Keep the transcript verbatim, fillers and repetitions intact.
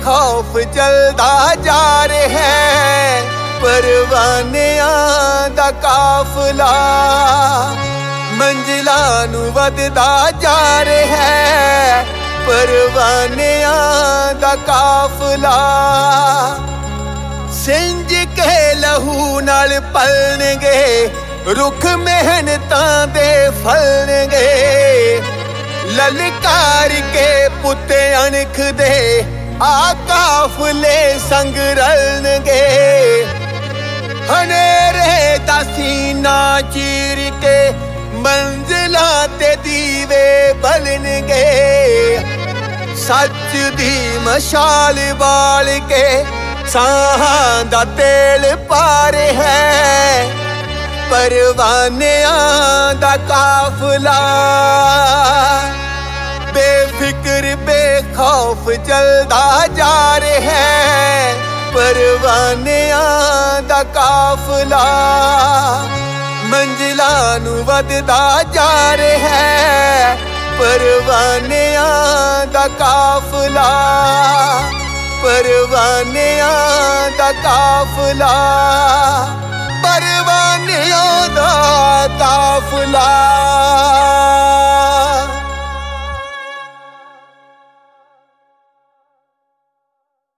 बेखौफ चलदा जा रहा है परवानियां दा काफला मंजिलां नूं वधदा जा रहा है परवानियां दा काफला सिंज के लहू नाल पलणगे रुख मेहनतां दे फलणगे ललकार के पुते अणख दे आ काफले संग रलणगे हनेरे दा सीना चीर के मंजिलां ते दीवे बलणगे सच दी मशाल बाल के साहां दा तेल पार है परवानियां दा काफला बेफिक्र बेखौफ चलदा जा रहा है परवानियां दा काफला मंजिलां नूं वधदा जा रहा है परवानियां दा काफला परवानियां दा काफला परवानियां दा काफला।